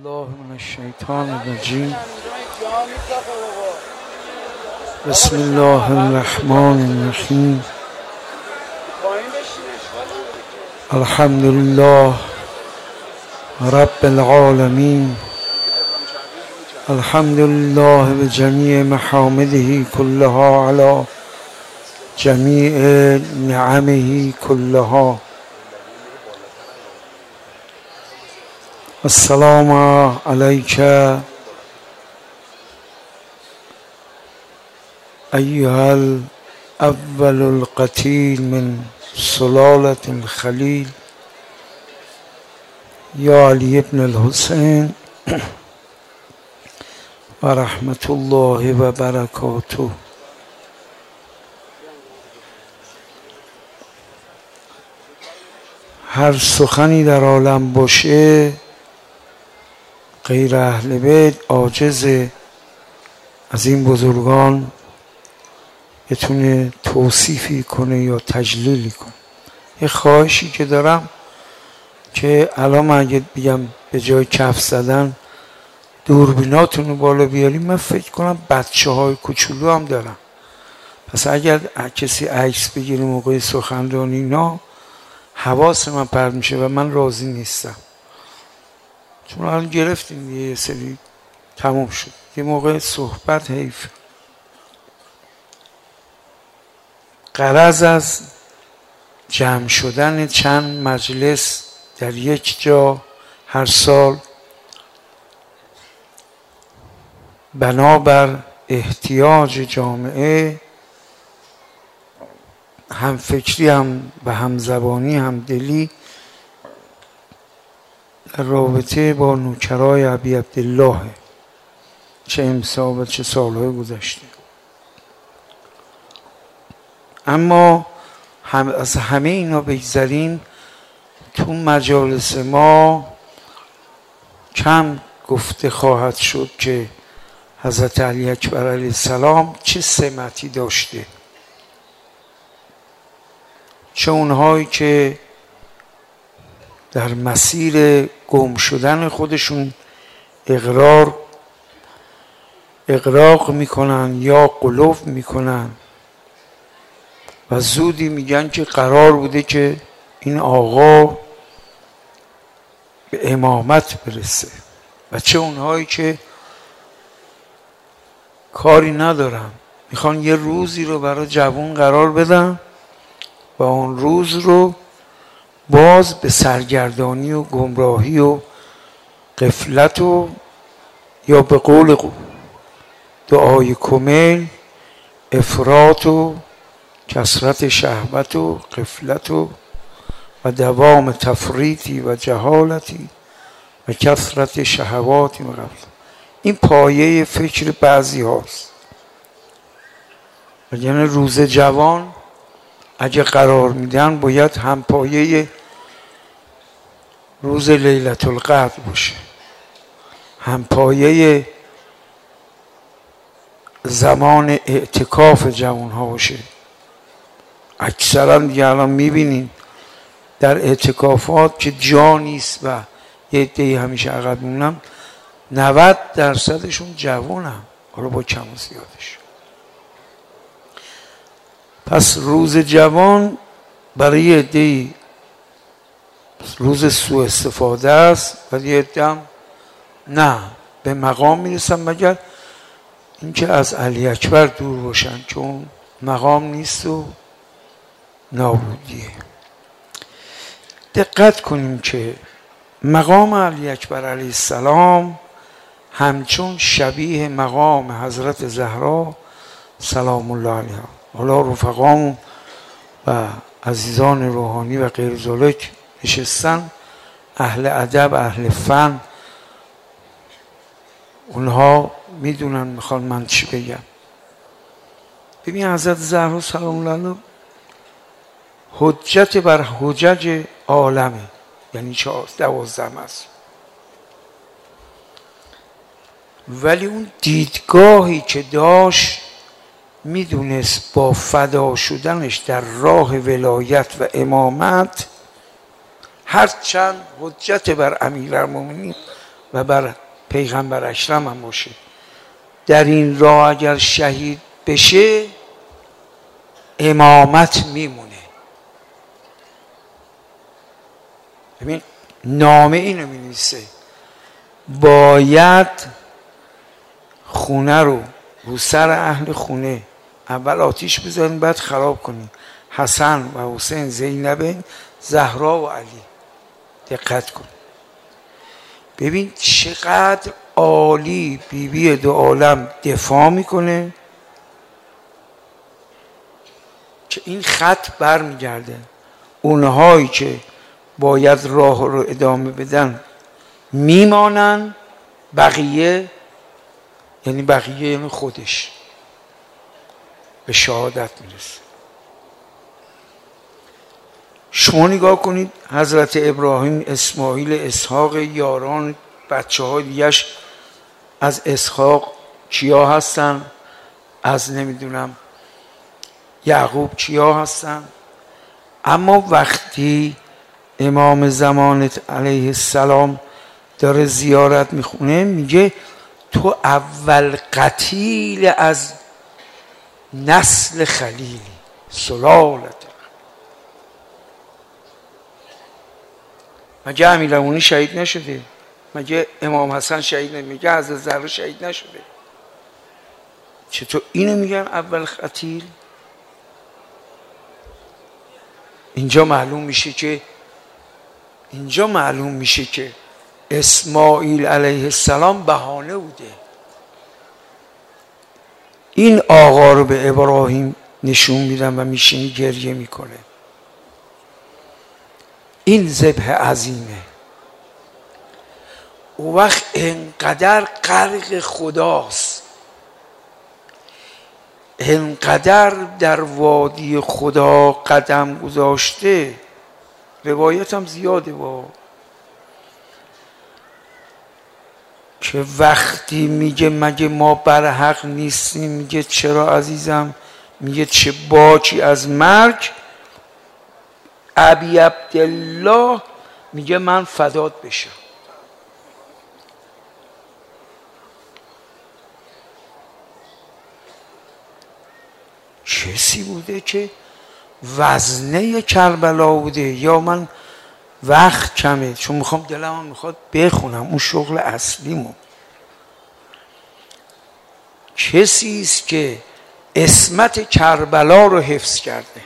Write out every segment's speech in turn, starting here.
الله من الشیطان الرجیم. بسم الله الرحمن الرحیم. الحمد لله رب العالمین. الحمد لله بجمیع محامده كلها على جمیع نعمه كلها. السلام علیک ایها الاول القتیل من سلالة الخلیل یا علی ابن الحسین و رحمت الله و برکاته. هر سخنی در عالم باشه غیر اهل بیت عاجز از این بزرگان بتونه توصیفی کنه یا تجلیلی کنه. یه خواهشی که دارم که الان من اگه بگم به جای کف زدن دوربیناتون رو بالا بیاریم، من فکر کنم بچه های کوچولو هم دارم، پس اگر کسی عکس بگیره موقع سخنرانی اینا حواس من پرت میشه و من راضی نیستم، چون الان گرفتیم یه سری تموم شد، یه موقع صحبت حیف. غرض از جمع شدن چند مجلس در یک جا هر سال بنابر احتیاج جامعه، هم فکری هم و هم زبانی هم دلی، در رابطه با نوکرای ابی عبدالله، چه امسال و چه سالهای گذشته. اما از همه اینا بگذریم، تو مجالس ما کم گفته خواهد شد که حضرت علی اکبر علیه السلام چه سمتی داشته، چه اونهایی که در مسیر گم شدن خودشون اغراق میکنن یا غلو میکنن و زودی میگن که قرار بوده که این آقا به امامت برسه، و چه اونهایی که کاری ندارن میخوان یه روزی رو برای جوان قرار بدن و اون روز رو باز به سرگردانی و گمراهی و غفلت و یا به قول دعای کمیل افراط و کثرت شهوت و غفلت و دوام تفریطی و جهالتی و کثرت شهواتی و غفلت. این پایه فکر بعضی هاست. و یعنی روز جوان اگه قرار میدن باید هم پایه روز لیلة القدر باشه، هم پایه زمان اعتکاف جوان ها باشه. اکثرا دیگه الان میبینین در اعتکافات که جا نیست و یه عده‌ای همیشه عقب میمونن، 90% جوانن، حالا با کم و زیادش. پس روز جوان برای یه عده‌ای روز سوء استفاده است و یه عده نه به مقام میرسن، مگر اینکه از علی اکبر دور باشن که اون مقام نیست و نابودیه. دقت کنیم که مقام علی اکبر علیه السلام همچون شبیه مقام حضرت زهرا سلام الله علیها، حالا رفقامون و عزیزان روحانی و غیر ذالک نشستن، اهل ادب اهل فن، اونها میدونن میخوان من چی بگم. ببین حضرت زهرا سلام الله علیها حجت بر حجج عالمه، یعنی 12 است، ولی اون دیدگاهی که داشت میدونست با فدا شدنش در راه ولایت و امامت، هرچند حجت بر امیرالمومنین و بر پیغمبر اکرم هم باشه، در این راه اگر شهید بشه امامت میمونه. ببین نامه اینو می‌نویسه باید خونه رو سر اهل خونه اول آتیش بزنید بعد خراب کنید، حسن و حسین، زینب، زهرا و علی. دقت کن ببین چقدر عالی بیبی دو عالم دفاع میکنه که این خط برمیگرده. اونهایی که باید راه رو ادامه بدن میمانن، بقیه یعنی خودش به شهادت میرسه. شما نگاه کنید حضرت ابراهیم، اسماعیل، اسحاق، یاران، بچه های دیگهش از اسحاق کیا هستن؟ از نمیدونم یعقوب کیا هستن؟ اما وقتی امام زمانت علیه السلام داره زیارت میخونه میگه تو اول قتیل از نسل خلیلی سلالت. مگه امیرالمومنین شهید نشده؟ مگه امام حسن شهید نشده؟ مگه حضرت زهرا شهید نشده؟ چطور اینو میگن اول قتیل؟ اینجا معلوم میشه که اسماعیل علیه السلام بهانه بوده. این آقا رو به ابراهیم نشون میدن و میشینی گریه میکنه. این ذبح عظیمه. او وقت انقدر غرق خداست، انقدر در وادی خدا قدم گذاشته، روایت هم زیاده که وقتی میگه مگه ما بر حق نیستیم، میگه چرا عزیزم؟ میگه چه باکی از مرگ. ابی عبدالله میگه من فدات بشم. کسی بوده که وزنه کربلا بوده. یا من وقت کمه چون دلم میخواد بخونم اون شغل اصلیمو. کسی است که عصمت کربلا رو حفظ کرده.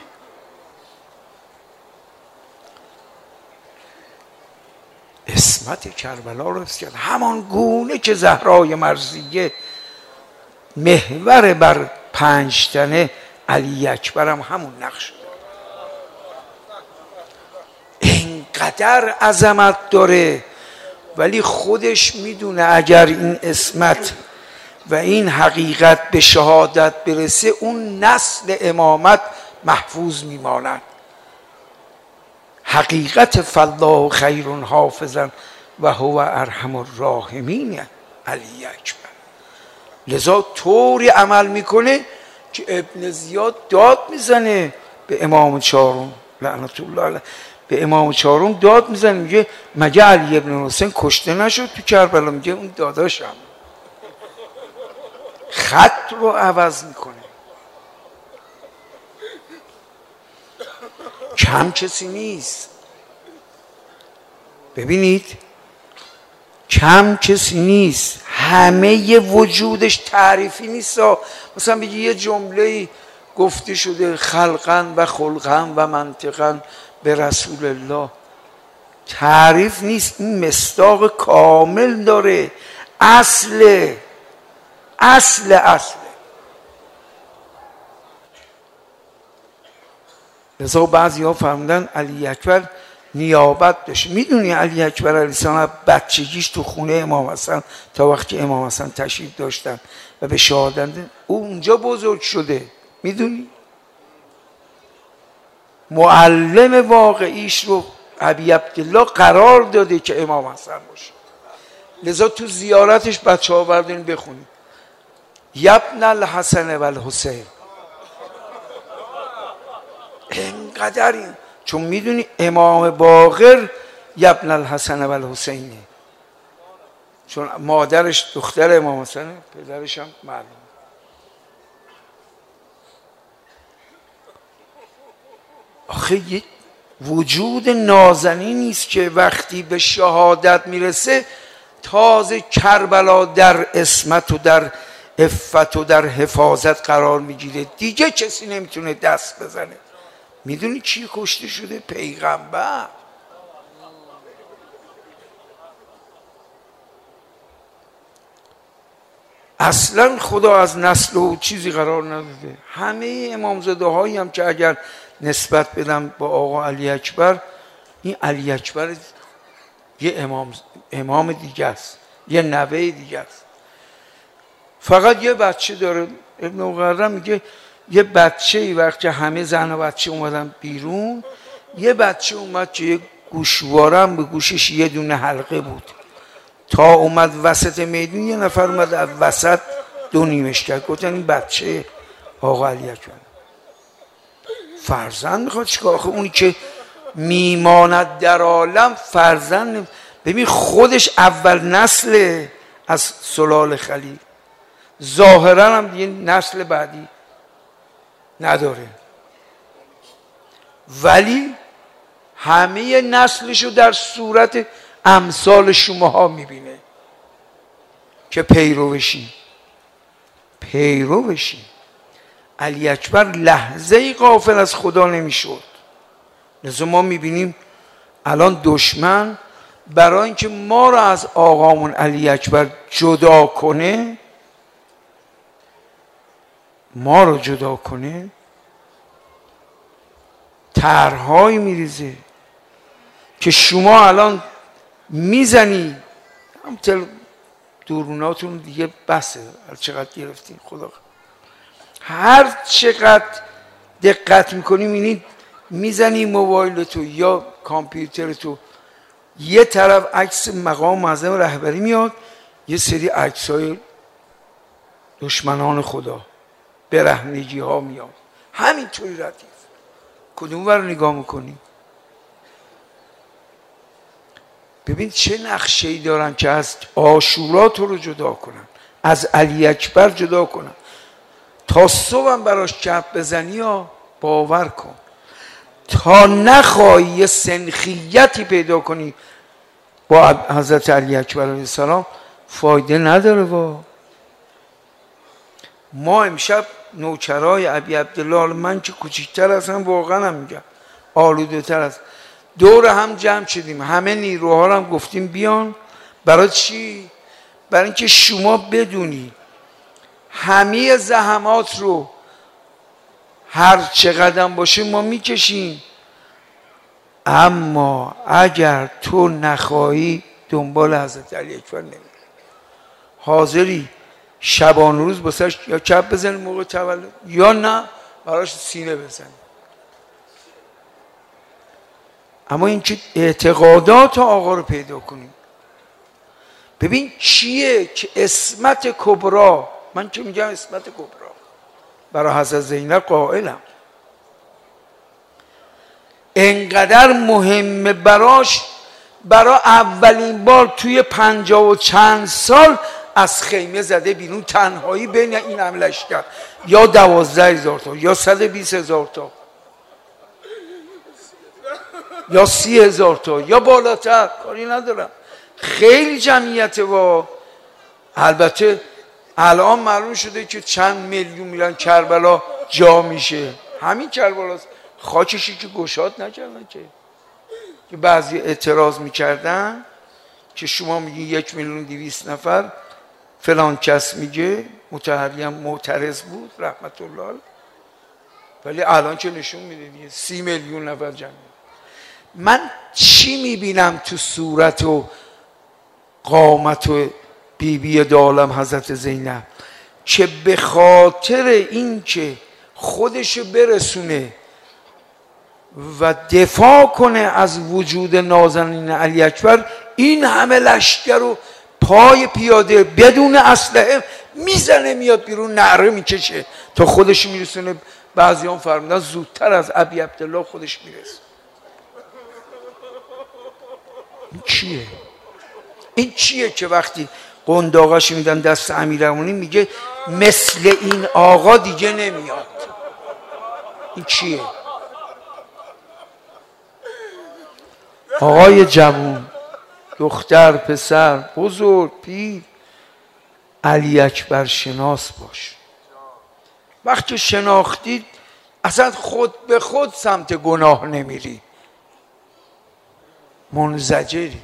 عصمت کربلا رو حفظ کرده، همان گونه که زهرای مرضیه محور بر 5 تنه علی اکبر هم همون نقش داره. اینقدر عظمت داره ولی خودش میدونه اگر این عصمت و این حقیقت به شهادت برسه اون نسل امامت محفوظ میماند. حقیقت فالله خیر حافظا و هو ارحم الراحمین علی اکبر. لذا طوری عمل میکنه که ابن زیاد داد میزنه به امام چهارم لعنت الله علیه، به امام چهارم داد میزنه میگه مگه علی ابن حسین کشته نشد تو کربلا؟ میگه اون داداشم. خط رو عوض میکنه. کم کسی نیست. ببینید کم کسی نیست. همه وجودش تعریفی نیست. مثلا بگی یه جمله گفته شده خلقا و خلقا و منطقا به رسول الله، تعریف نیست. این مصداق کامل داره. اصل لذا بعضی ها فرمودن علی اکبر نیابت داشت. میدونی علی اکبر علیه السلام بچگیش تو خونه امام حسن تا وقتی امام حسن تشریف داشتن و به شهادت او اونجا بزرگ شده. میدونی معلم واقعیش رو ابی عبدالله قرار داده که امام حسن باشه. لذا تو زیارتش بچه ها بردین بخونید یبن الحسن و الحسین. اینقدر این چون میدونی امام باقر یبن الحسن و الحسینه. چون مادرش دختر امام حسن، پدرش هم معلوم. آخه وجود نازنینی است که وقتی به شهادت میرسه تازه کربلا در عصمت و در عفت و در حفاظت قرار میگیره، دیگه کسی نمیتونه دست بزنه. میدونی چی کشته شده؟ پیغمبر. اصلا خدا از نسل و چیزی قرار نداده. همه امامزاده هایی هم که اگر نسبت بدم با آقا علی اکبر، این علی اکبر یه امام دیگه است، یه نوه دیگه است. فقط یه بچه داره. ابن مقرم میگه یه بچه ای وقتی همه زن و بچه اومدن بیرون، یه بچه اومد که یه گوشوارم به گوشش یه دونه حلقه بود، تا اومد وسط میدون یه نفر اومد از وسط دو نیمش کرد. گفتن این بچه آقا علی اکبر. فرزند میخواد چیکار؟ آخه اونی که میماند در عالم فرزند. ببین خودش اول نسل از سلال خلیل، ظاهرا هم دیگه نسل بعدی نداره، ولی همه نسلشو در صورت امثال شماها میبینه که پیرو بشی. علی اکبر لحظه ای غافل از خدا نمیشد. لذا ما میبینیم الان دشمن برای اینکه ما را از آقامون علی اکبر جدا کنه، طرحهایی میریزه که شما الان میزنی هم دوروناتون دیگه بسه، هر چقدر گرفتین خدا، هر چقدر دقت میکنی میبینی میزنی موبایل تو یا کامپیوتر تو، یه طرف عکس مقام معظم رهبری میاد، یه سری عکسای دشمنان خدا، برهنگی ها میاد، همینطوری ردیف. کدوم رو نگاه میکنی؟ ببین چه نقشه‌ای دارن که از عاشورا تو رو جدا کنن، از علی اکبر جدا کنن. تا صبحم براش کف بزنی یا باور کن، تا نخواهی یه سنخیتی پیدا کنی با حضرت علی اکبر علیه السلام، فایده نداره. ما امشب نوکرای ابی عبدالله، من که کوچیکتر هستم واقعا هم میگم آلوده تر است، دور هم جمع شدیم، همه نیروها رو هم گفتیم بیان. برای چی؟ برای اینکه شما بدونی همه زحمات رو هر چقدر باشه ما میکشیم، اما اگر تو نخواهی دنبال حضرت علی اکبر نمیری. حاضری شبان روز بسش یا کپ بزنی موقع تولد یا نه براش سینه بزنی. اما اینکه اعتقادات آقا رو پیدا کنیم. ببین چیه که عصمت کبرا، من که میگم عصمت کبرا برای حضرت زینب قائلم، انقدر مهمه براش، برای اولین بار توی 50 و چند سال از خیمه زده بیرون تنهایی بین این هم لشکر، یا 12,000 تا یا 120,000 تا یا 30,000 تا یا بالاتر، کاری ندارم، خیلی جمعیت. و البته الان معلوم شده که چند میلیون میرن کربلا جا میشه، همین کربلاست، خاکشی که گشاد نکردن که بعضی اعتراض میکردن که شما میگی 1,200,000 نفر، فلان کس میگه، مطهری هم معترض بود رحمت الله علیه، ولی الان که نشون میده دیگه 30 میلیون نفر جمعیت. من چی میبینم تو صورت و قامت و بیبی دالم حضرت زینب که به خاطر این که خودشو برسونه و دفاع کنه از وجود نازنین علی اکبر، این همه لشکر رو پای پیاده بدون اسلحه میزنه میاد بیرون، نعره میکشه تا خودش میرسونه. بعضی هم فرمودن زودتر از ابی عبدالله خودش میرسه. این چیه؟ این چیه که وقتی قنداقش میدن دست امیرالمومنین میگه مثل این آقا دیگه نمیاد؟ این چیه؟ آقای جوون، دختر، پسر، بزرگ، پیر، علی اکبر شناس باش. وقتی شناختید اصلا خود به خود سمت گناه نمیری، منزجری.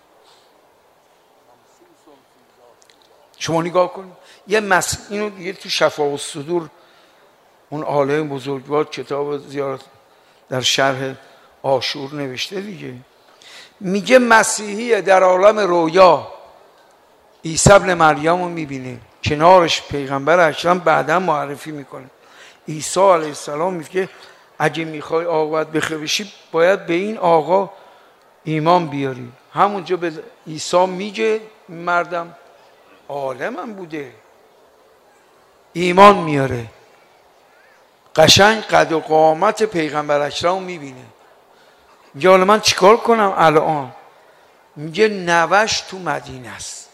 شما نگاه کنید اینو دیگه تو شفا الصدور اون عالم بزرگوار کتاب زیارت در شرح عاشور نوشته دیگه، میگه مسیحی در عالم رویا عیسی ابن مریم رو میبینه، کنارش پیغمبر اکرم بعدا معرفی میکنه. عیسی علیه السلام میگه اگه میخوای عاقبت بخیر بشی باید به این آقا ایمان بیاری. همونجا به عیسی میگه مردم عالمم بوده، ایمان میاره، قشنگ قد و قامت پیغمبر اکرم میبینه. میگه حالا من چیکار کنم الان؟ میگه نوش تو مدینه است.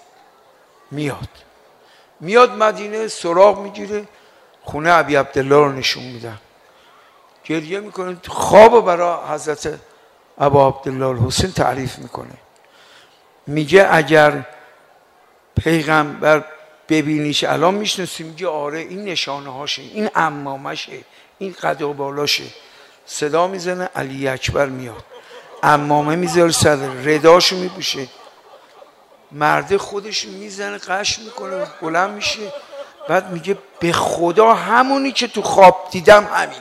میاد مدینه، سراغ میگیره، خونه ابی عبدالله رو نشون میدن، گریه میکنه، خواب برای حضرت ابا عبدالله الحسین تعریف میکنه. میگه اگر پیغمبر ببینیش الان میشناسی؟ میگه آره، این نشانه هاشه، این عمامشه، این قد و بالاشه. صدا میزنه، علی اکبر میاد، عمامه میذاره سر، رداشو میپوشه، مرده خودش میزنه، قش میکنه، بلند میشه، بعد میگه به خدا همونی که تو خواب دیدم همینه.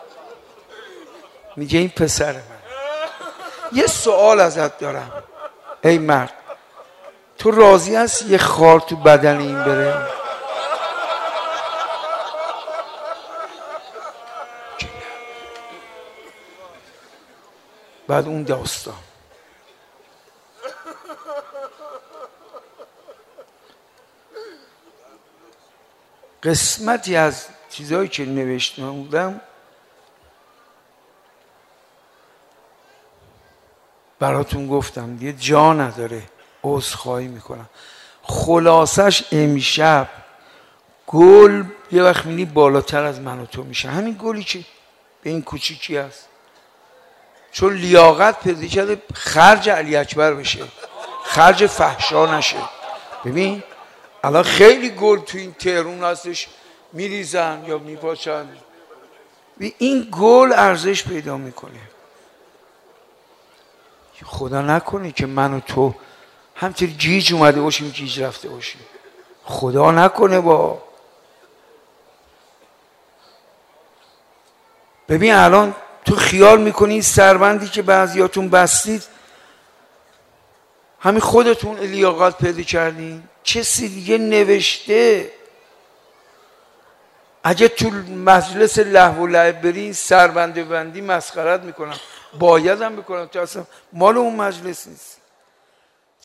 میگه این پسر من. یه سوال ازت دارم، ای مرد، تو راضی هست یه خار تو بدن این بره؟ بعد اون داستان قسمتی از چیزایی که نوشته بودم براتون گفتم دیگه، جا نداره، عذرخواهی میکنم. خلاصش امشب گل یه وقت میبینی بالاتر از من و تو میشه، همین گلی که به این کوچیکی هست، چون لیاقت پیدا کرده خرج علی اکبر بشه، خرج فحشا نشه. ببین الان خیلی گل تو این تهرون هستش میریزن یا میپاشن، این گل ارزش پیدا میکنه. خدا نکنه که من و تو همینطوری گیج اومده باشیم گیج رفته باشیم، خدا نکنه. با ببین الان تو خیال میکنی این سربندی که بعضیاتون بستید همین خودتون لیاقت پیدا کردین؟ کسی دیگه نوشته. اگه تو مجلس لهو و لعب بری سربند بندی مسخرت میکنم، باید هم بکنم، تو اصلا مال اون مجلس نیست.